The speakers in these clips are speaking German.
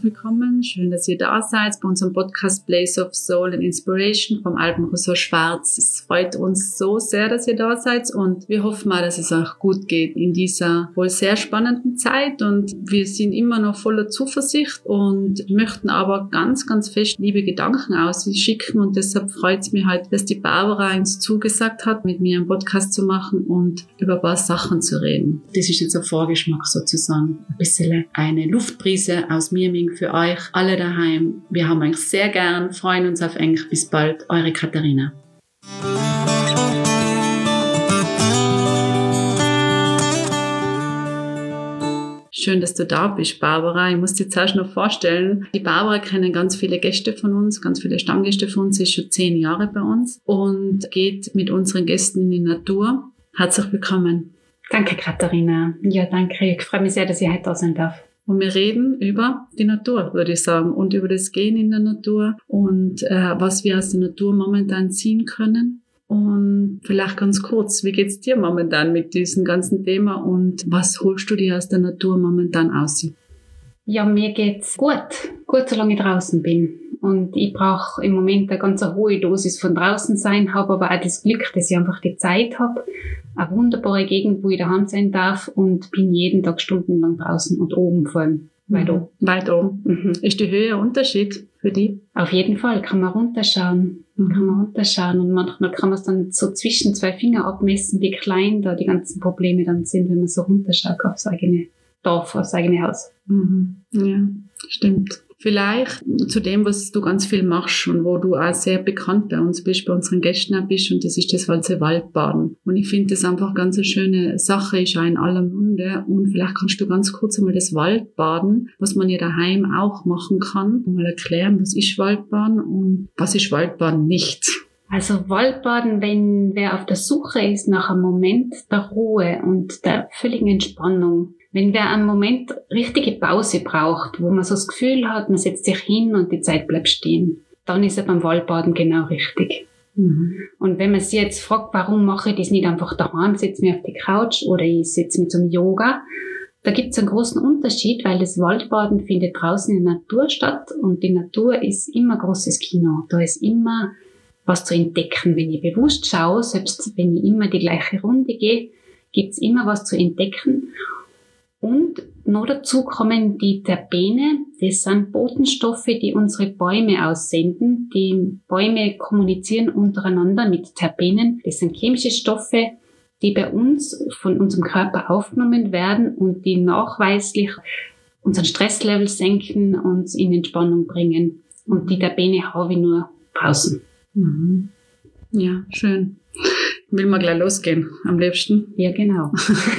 willkommen. Schön, dass ihr da seid bei unserem Podcast Place of Soul and Inspiration vom Alpenresort Schwarz. Es freut uns so sehr, dass ihr da seid und wir hoffen mal, dass es euch gut geht in dieser wohl sehr spannenden Zeit und wir sind immer noch voller Zuversicht und möchten aber ganz, ganz fest liebe Gedanken ausschicken und deshalb freut es mich halt, dass die Barbara uns zugesagt hat, mit mir einen Podcast zu machen und über ein paar Sachen zu reden. Das ist jetzt ein Vorgeschmack sozusagen. Ein bisschen eine Luftbrise aus Mirming für euch alle daheim. Wir haben euch sehr gern, freuen uns auf euch. Bis bald, eure Katharina. Schön, dass du da bist, Barbara. Ich muss dir zuerst noch vorstellen, die Barbara kennen ganz viele Gäste von uns, ganz viele Stammgäste von uns, sie ist schon 10 Jahre bei uns und geht mit unseren Gästen in die Natur. Herzlich willkommen. Danke, Katharina. Ja, danke. Ich freue mich sehr, dass ich heute da sein darf. Und wir reden über die Natur, würde ich sagen, und über das Gehen in der Natur und was wir aus der Natur momentan ziehen können. Und vielleicht ganz kurz, wie geht's dir momentan mit diesem ganzen Thema und was holst du dir aus der Natur momentan aus? Ja, mir geht's gut, solange ich draußen bin. Und ich brauche im Moment eine ganz hohe Dosis von draußen sein, habe aber auch das Glück, dass ich einfach die Zeit habe. Eine wunderbare Gegend, wo ich daheim sein darf und bin jeden Tag stundenlang draußen und oben vor allem. Weit oben. Weit oben. Mhm. Ist die Höhe ein Unterschied für dich? Auf jeden Fall kann man runterschauen. Und manchmal kann man es dann so zwischen 2 Finger abmessen, wie klein da die ganzen Probleme dann sind, wenn man so runterschaut aufs eigene Dorf, aufs eigene Haus. Mhm. Ja, stimmt. Vielleicht zu dem, was du ganz viel machst und wo du auch sehr bekannt bei uns bist, bei unseren Gästen auch bist, und das ist das Waldbaden. Und ich finde das einfach ganz eine schöne Sache, ist auch in aller Munde. Und vielleicht kannst du ganz kurz einmal das Waldbaden, was man ja daheim auch machen kann, mal erklären, was ist Waldbaden und was ist Waldbaden nicht. Also Waldbaden, wenn wer auf der Suche ist nach einem Moment der Ruhe und der völligen Entspannung, wenn wer einen Moment richtige Pause braucht, wo man so das Gefühl hat, man setzt sich hin und die Zeit bleibt stehen, dann ist er beim Waldbaden genau richtig. Mhm. Und wenn man sich jetzt fragt, warum mache ich das nicht einfach daheim, setze mich auf die Couch oder ich setze mich zum Yoga, da gibt es einen großen Unterschied, weil das Waldbaden findet draußen in der Natur statt und die Natur ist immer großes Kino. Da ist immer was zu entdecken. Wenn ich bewusst schaue, selbst wenn ich immer die gleiche Runde gehe, gibt es immer was zu entdecken. Und noch dazu kommen die Terpene. Das sind Botenstoffe, die unsere Bäume aussenden. Die Bäume kommunizieren untereinander mit Terpenen. Das sind chemische Stoffe, die bei uns von unserem Körper aufgenommen werden und die nachweislich unseren Stresslevel senken, uns in Entspannung bringen. Und die Terpene habe ich nur draußen. Mhm. Ja, schön. Will mal gleich losgehen, am liebsten. Ja, genau.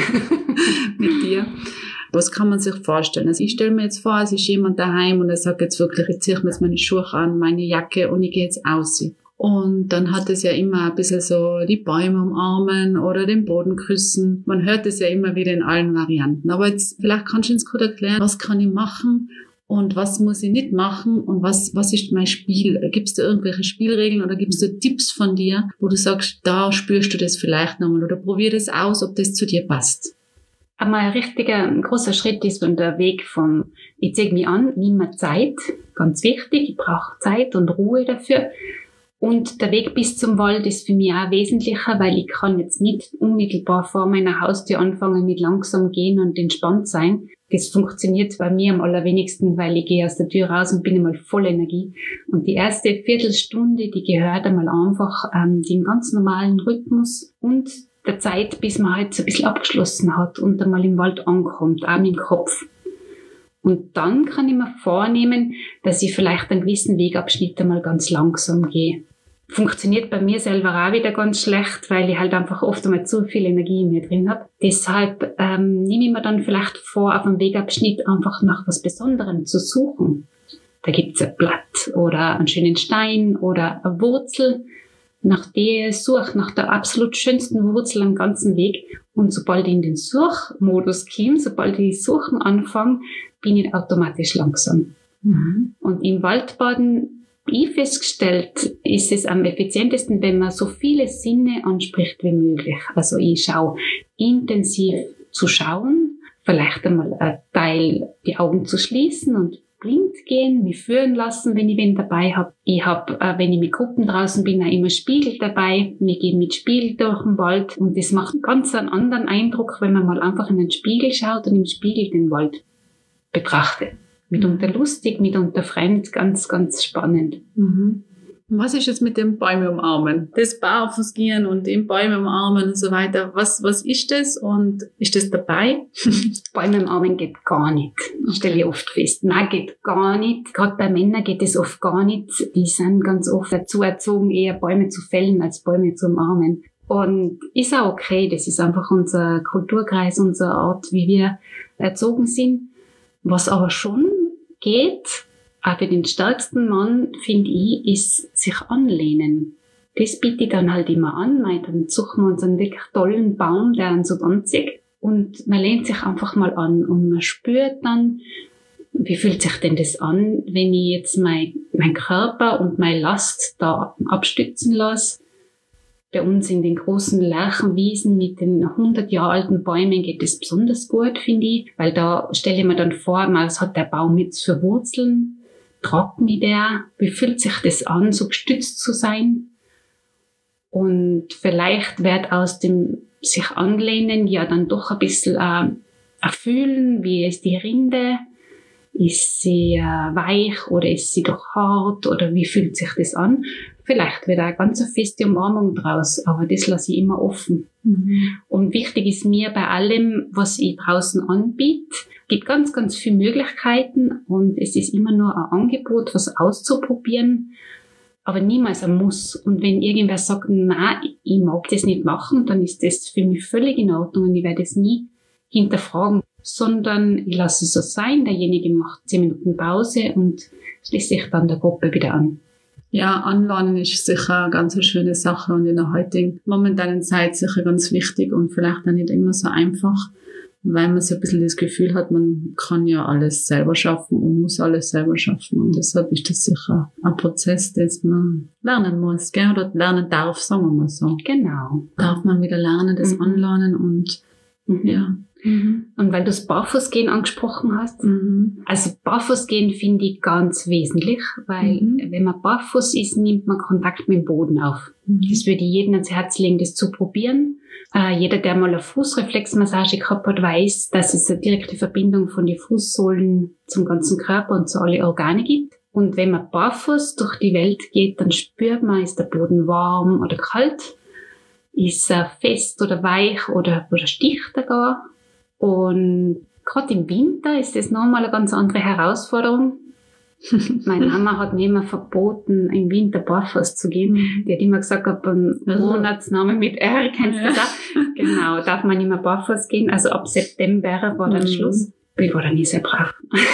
Mit dir. Was kann man sich vorstellen? Also ich stelle mir jetzt vor, es ist jemand daheim und er sagt jetzt wirklich, ich ziehe mir jetzt meine Schuhe an, meine Jacke und ich gehe jetzt raus. Und dann hat es ja immer ein bisschen so die Bäume umarmen oder den Boden küssen. Man hört es ja immer wieder in allen Varianten. Aber jetzt, vielleicht kannst du uns kurz erklären, was kann ich machen und was muss ich nicht machen und was ist mein Spiel? Gibst du irgendwelche Spielregeln oder gibst du Tipps von dir, wo du sagst, da spürst du das vielleicht nochmal oder probier das aus, ob das zu dir passt? Einmal ein richtiger, großer Schritt ist von der Weg von, ich zeige mich an, nimm mir Zeit, ganz wichtig, ich brauche Zeit und Ruhe dafür. Und der Weg bis zum Wald ist für mich auch wesentlicher, weil ich kann jetzt nicht unmittelbar vor meiner Haustür anfangen mit langsam gehen und entspannt sein. Das funktioniert bei mir am allerwenigsten, weil ich gehe aus der Tür raus und bin einmal voll Energie. Und die erste Viertelstunde, die gehört einmal einfach den ganz normalen Rhythmus und der Zeit, bis man halt so ein bisschen abgeschlossen hat und einmal im Wald ankommt, auch mit dem Kopf. Und dann kann ich mir vornehmen, dass ich vielleicht einen gewissen Wegabschnitt einmal ganz langsam gehe. Funktioniert bei mir selber auch wieder ganz schlecht, weil ich halt einfach oft einmal zu viel Energie in mir drin habe. Deshalb nehme ich mir dann vielleicht vor, auf einem Wegabschnitt einfach nach was Besonderem zu suchen. Da gibt's ein Blatt oder einen schönen Stein oder eine Wurzel, nach der ich suche, nach der absolut schönsten Wurzel am ganzen Weg. Und sobald ich in den Suchmodus komme, sobald ich Suchen anfange, bin ich automatisch langsam. Mhm. Und im Waldbaden, wie festgestellt, ist es am effizientesten, wenn man so viele Sinne anspricht wie möglich. Also ich schaue intensiv zu schauen, vielleicht einmal einen Teil die Augen zu schließen und blind gehen, mich führen lassen, wenn ich wen dabei habe. Ich habe, wenn ich mit Gruppen draußen bin, auch immer Spiegel dabei. Wir gehen mit Spiegel durch den Wald und das macht ganz einen anderen Eindruck, wenn man mal einfach in den Spiegel schaut und im Spiegel den Wald betrachtet. Mitunter lustig, mitunter fremd, ganz, ganz spannend. Mhm. Was ist jetzt mit den Bäume umarmen? Das Barfußgehen und den Bäume umarmen und so weiter. Was ist das und ist das dabei? Bäume umarmen geht gar nicht. Das stelle ich oft fest. Nein, geht gar nicht. Gerade bei Männern geht es oft gar nicht. Die sind ganz oft dazu erzogen, eher Bäume zu fällen, als Bäume zu umarmen. Und ist auch okay. Das ist einfach unser Kulturkreis, unsere Art, wie wir erzogen sind. Was aber schon geht, auch für den stärksten Mann, finde ich, ist sich anlehnen. Das biete ich dann halt immer an, weil dann suchen wir uns einen wirklich tollen Baum, der einen so anzieht. Und man lehnt sich einfach mal an und man spürt dann, wie fühlt sich denn das an, wenn ich jetzt mein Körper und meine Last da abstützen lasse. Bei uns in den großen Lärchenwiesen mit den 100 Jahre alten Bäumen geht es besonders gut, finde ich, weil da stelle ich mir dann vor, was hat der Baum jetzt für Wurzeln? Tragt mich der? Wie fühlt sich das an, so gestützt zu sein? Und vielleicht wird aus dem sich anlehnen ja dann doch ein bisschen fühlen, wie ist die Rinde? Ist sie weich oder ist sie doch hart oder wie fühlt sich das an? Vielleicht wird eine ganz feste Umarmung draus, aber das lasse ich immer offen. Mhm. Und wichtig ist mir bei allem, was ich draußen anbiete, gibt ganz, ganz viele Möglichkeiten und es ist immer nur ein Angebot, was auszuprobieren, aber niemals ein Muss. Und wenn irgendwer sagt, nein, ich mag das nicht machen, dann ist das für mich völlig in Ordnung und ich werde es nie hinterfragen, sondern ich lasse es so sein, derjenige macht 10 Minuten Pause und schließt sich dann der Gruppe wieder an. Ja, Anlernen ist sicher eine ganz schöne Sache und in der heutigen momentanen Zeit sicher ganz wichtig und vielleicht auch nicht immer so einfach, weil man so ein bisschen das Gefühl hat, man kann ja alles selber schaffen und muss alles selber schaffen und deshalb ist das sicher ein Prozess, den man lernen muss, gell? Oder lernen darf, sagen wir mal so. Genau. Darf man wieder lernen, das Anlernen und ja. Mhm. Und weil du das Barfußgehen angesprochen hast, also Barfußgehen finde ich ganz wesentlich, weil wenn man barfuß ist, nimmt man Kontakt mit dem Boden auf. Das würde ich jedem ans Herz legen, das zu probieren. Jeder, der mal eine Fußreflexmassage gehabt hat, weiß, dass es eine direkte Verbindung von den Fußsohlen zum ganzen Körper und zu allen Organen gibt. Und wenn man barfuß durch die Welt geht, dann spürt man, ist der Boden warm oder kalt, ist er fest oder weich oder sticht er gar. Und gerade im Winter ist das nochmal eine ganz andere Herausforderung. Meine Mama hat mir immer verboten, im Winter barfuß zu gehen. Die hat immer gesagt, ab einem Monatsnamen mit R, kennst du das? Genau, darf man nicht mehr barfuß gehen. Also ab September war dann Schluss. Ich war dann nie sehr brav.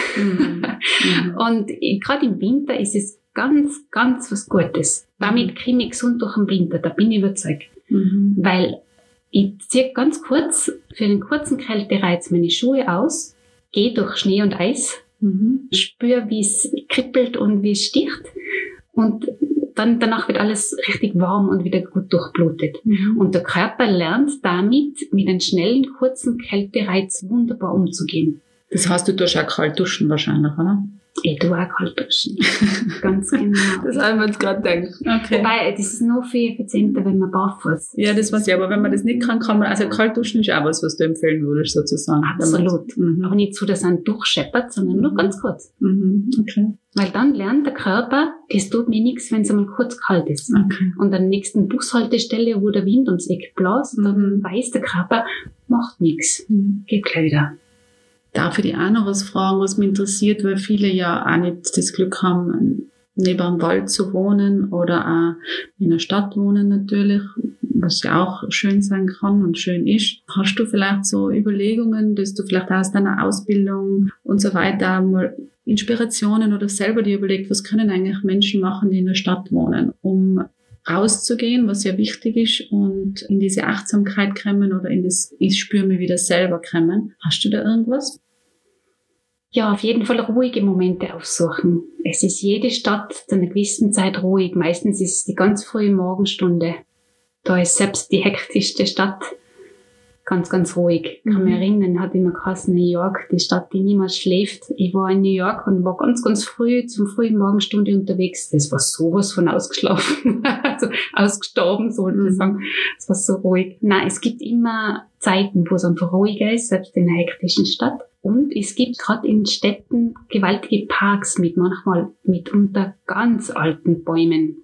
Und gerade im Winter ist es ganz, ganz was Gutes. Damit kriege ich gesund durch den Winter, da bin ich überzeugt. Weil ich ziehe ganz kurz, für einen kurzen Kältereiz meine Schuhe aus, gehe durch Schnee und Eis, spüre, wie es kribbelt und wie es sticht und dann danach wird alles richtig warm und wieder gut durchblutet. Und der Körper lernt damit, mit einem schnellen, kurzen Kältereiz wunderbar umzugehen. Das heißt, du tust auch kalt duschen wahrscheinlich, oder? Ich tue auch kalt duschen. Ganz genau. Das haben wir jetzt gerade gedacht. Okay. Wobei, das ist noch viel effizienter, wenn man barfuß. Ja, das weiß ich, aber wenn man das nicht kann man, also kalt duschen ist auch was du empfehlen würdest, sozusagen. Absolut. Aber nicht so, dass er durchscheppert, sondern nur ganz kurz. Okay. Weil dann lernt der Körper, das tut mir nichts, wenn es einmal kurz kalt ist. Okay. Und an der nächsten Bushaltestelle, wo der Wind ums Eck bläst, dann weiß der Körper, macht nichts. Geht gleich wieder. Darf ich dich auch noch was fragen, was mich interessiert, weil viele ja auch nicht das Glück haben, neben einem Wald zu wohnen oder auch in einer Stadt wohnen natürlich, was ja auch schön sein kann und schön ist. Hast du vielleicht so Überlegungen, dass du vielleicht aus deiner Ausbildung und so weiter mal Inspirationen oder selber dir überlegt, was können eigentlich Menschen machen, die in der Stadt wohnen, um rauszugehen, was ja wichtig ist und in diese Achtsamkeit kommen oder in das ich spüre mich wieder selber kommen. Hast du da irgendwas? Ja, auf jeden Fall ruhige Momente aufsuchen. Es ist jede Stadt zu einer gewissen Zeit ruhig. Meistens ist es die ganz frühe Morgenstunde. Da ist selbst die hektischste Stadt ganz, ganz ruhig. Ich kann mich erinnern, hat immer geheißen, New York, die Stadt, die niemals schläft. Ich war in New York und war ganz, ganz früh zum frühen Morgenstunde unterwegs. Das war sowas von ausgeschlafen. Also ausgestorben, sollte ich sagen. Es war so ruhig. Nein, es gibt immer Zeiten, wo es einfach ruhiger ist, selbst in einer hektischen Stadt. Und es gibt gerade in Städten gewaltige Parks mit manchmal mitunter ganz alten Bäumen.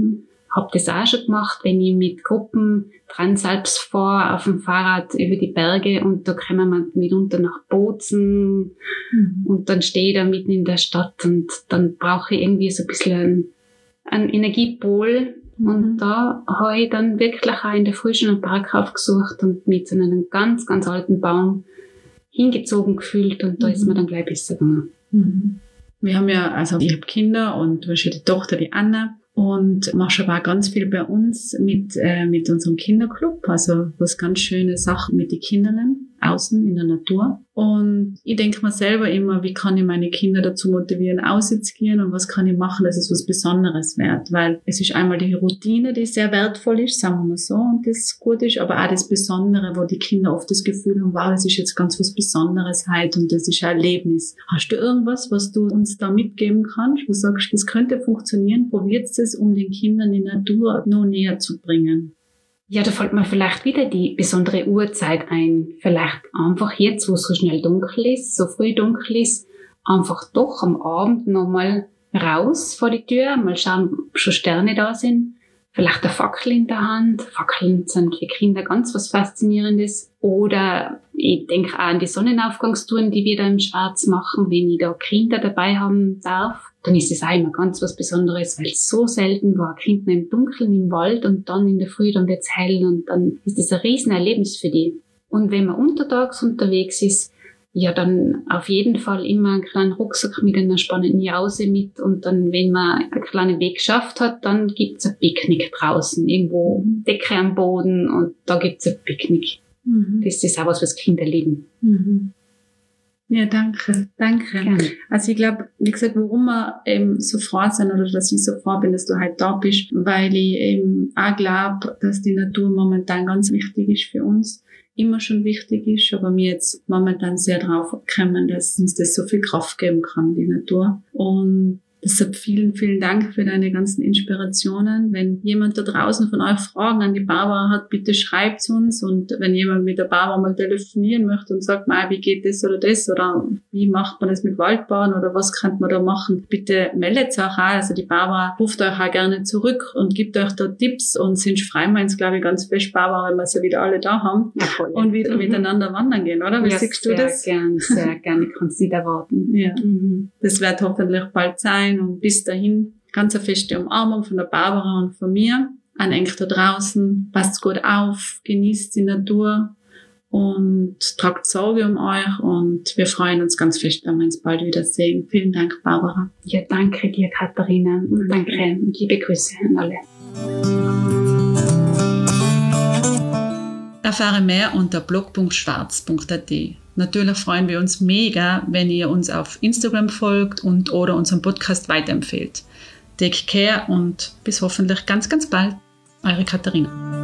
Hab das auch schon gemacht, wenn ich mit Gruppen Transalps fahre auf dem Fahrrad über die Berge und da kommen wir mitunter nach Bozen und dann stehe ich da mitten in der Stadt und dann brauche ich irgendwie so ein bisschen einen Energiepol und da habe ich dann wirklich auch in der Früh schon einen Park aufgesucht und mit so einem ganz, ganz alten Baum hingezogen gefühlt und da ist mir dann gleich besser gegangen. Wir haben ja, also ich habe Kinder und du hast ja die Tochter, die Anna. Und machst aber auch ganz viel bei uns mit unserem Kinderclub, also was ganz schöne Sachen mit den Kindern außen in der Natur. Und ich denke mir selber immer, wie kann ich meine Kinder dazu motivieren, auszugehen und was kann ich machen, dass es was Besonderes wird. Weil es ist einmal die Routine, die sehr wertvoll ist, sagen wir mal so, und das gut ist, aber auch das Besondere, wo die Kinder oft das Gefühl haben, wow, das ist jetzt ganz was Besonderes heute und das ist ein Erlebnis. Hast du irgendwas, was du uns da mitgeben kannst, wo du sagst, das könnte funktionieren, probiert es, um den Kindern die Natur noch näher zu bringen? Ja, da fällt mir vielleicht wieder die besondere Uhrzeit ein. Vielleicht einfach jetzt, wo es so schnell dunkel ist, so früh dunkel ist, einfach doch am Abend nochmal raus vor die Tür, mal schauen, ob schon Sterne da sind. Vielleicht eine Fackel in der Hand. Fackeln sind für Kinder ganz was Faszinierendes. Oder ich denke auch an die Sonnenaufgangstouren, die wir da im Schwarz machen. Wenn ich da Kinder dabei haben darf, dann ist es auch immer ganz was Besonderes, weil es so selten war. Kinder im Dunkeln im Wald und dann in der Früh dann wird's hell und dann ist das ein Riesenerlebnis für die. Und wenn man untertags unterwegs ist, ja, dann auf jeden Fall immer einen kleinen Rucksack mit einer spannenden Jause mit und dann, wenn man einen kleinen Weg geschafft hat, dann gibt's ein Picknick draußen, irgendwo Decke am Boden und da gibt's ein Picknick. Das ist auch was Kinder lieben. Ja, danke. Gerne. Also ich glaube, wie gesagt, warum wir eben so froh sind oder dass ich so froh bin, dass du heute da bist, weil ich eben auch glaube, dass die Natur momentan ganz wichtig ist für uns, immer schon wichtig ist, aber mir jetzt momentan sehr drauf kommen, dass uns das so viel Kraft geben kann, die Natur. Und deshalb vielen, vielen Dank für deine ganzen Inspirationen. Wenn jemand da draußen von euch Fragen an die Barbara hat, bitte schreibt uns. Und wenn jemand mit der Barbara mal telefonieren möchte und sagt, wie geht das oder wie macht man das mit Waldbahn oder was kann man da machen, bitte meldet euch auch. Also die Barbara ruft euch auch gerne zurück und gibt euch da Tipps und sind freuen wir uns, glaube ich, ganz fest, Barbara, wenn wir sie wieder alle da haben und wieder miteinander wandern gehen, oder? Wie siehst du das? Sehr gerne. Ich kann es nicht erwarten. Ja. Das wird hoffentlich bald sein. Und bis dahin ganz eine feste Umarmung von der Barbara und von mir. An euch da draußen, passt gut auf, genießt die Natur und tragt Sorge um euch und wir freuen uns ganz fest, wenn wir uns bald wiedersehen. Vielen Dank, Barbara. Ja, danke dir, Katharina. Und danke und liebe Grüße an alle. Erfahre mehr unter blog.schwarz.at. Natürlich freuen wir uns mega, wenn ihr uns auf Instagram folgt und oder unseren Podcast weiterempfehlt. Take care und bis hoffentlich ganz, ganz bald. Eure Katharina.